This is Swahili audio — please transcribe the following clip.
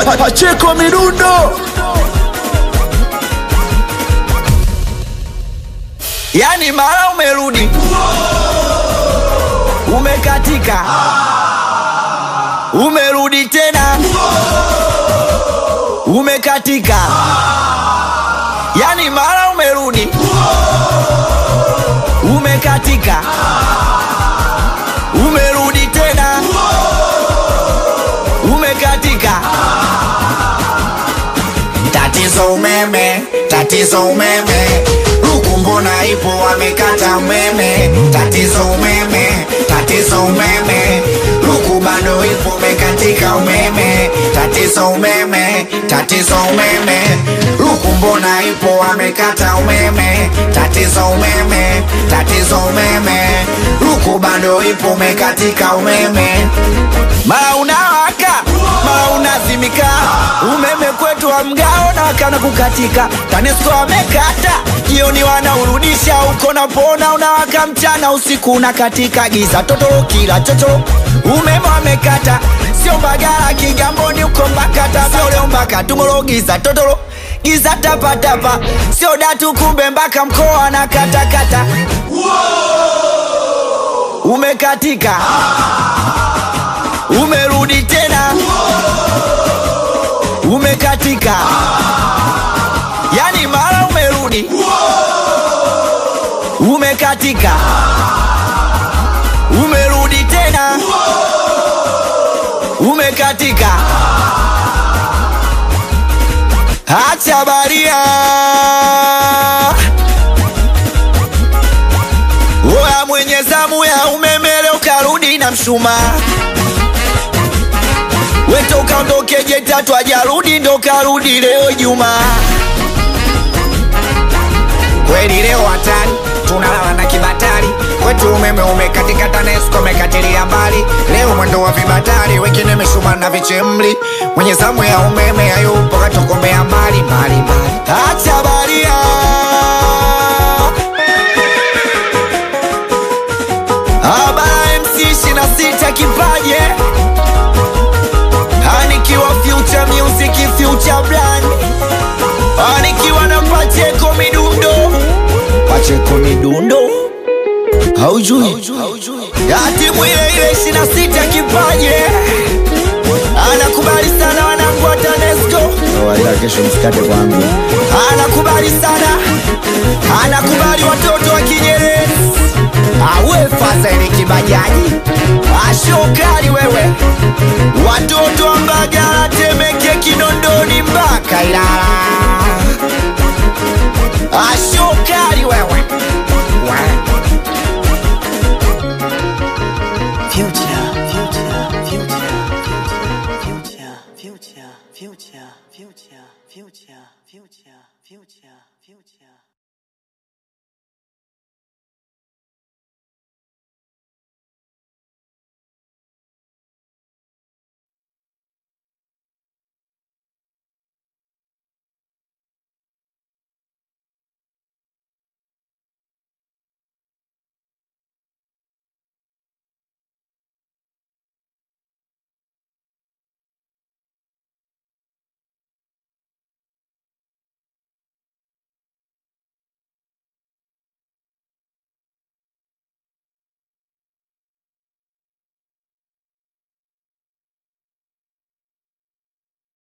Pacheco Midundo. Yani mara umerudi umekatika, umerudi tena umekatika. Yani mara umerudi umekatika, umerudi tena umekatika. Tatizo umeme, tatizo umeme, Ruku mbona ipo wamekata umeme. Tatizo umeme, tatizo umeme, Ruku bado ipo umekatika umeme. Tatizo umeme, tatizo umeme, Ruku mbona ipo wamekata umeme. Tatizo umeme, tatizo umeme, Ruku bado ipo umekatika umeme. Mara unawaka, mara unazimika, umeme kwetu wa mgao na wakana kukatika. TANESCO wamekata, jioni wanaurudisha, uko na pona unawaka mchana usiku unakatika. Giza totoro kila chocho, umeme wamekata, sio Mbagala Kigamboni uko Mbakata, sio leo mpaka tomorrow. Giza totoro, giza tapa tapa, sio Datu kumbe mpaka mkoa na kata kata. Umekatika, umerudi tena umekatika. Yani mara umerudi umekatika, umerudi tena umekatika. Acha baria, oya mwenye zamu ya umeme leo karudi na mshumaa. Weto ukaondoke J3 ajarudi ndo karudi leo Juma. Kweli leo hatari, tunalala na kibatari. Kwetu umeme umekatika, TANESCO umekatilia mbali. Leo mwendo wa vibatari, wengine mishumaa na vichemli. Mwenye zamu ya umeme hayupo katokomea mbali mbali mbali. Acha baria, Abara MC 26 kipaje, anikiwa Future Music, Future Brand, anikiwa na Pacheco Midundo. Pacheco Midundo haujui timu ile ile 26 kipaje, anakubali sana wanangu wa TANESCO. Kesho msikate kwangu. Anakubali sana, anakubali watoto wa Kinyerezi. Awe Fazeli Kibajaji, ashokali wewe, watoto wa Mbagala, Temeke, Kinondoni mpaka Ilala. Ashokali wewe. Future.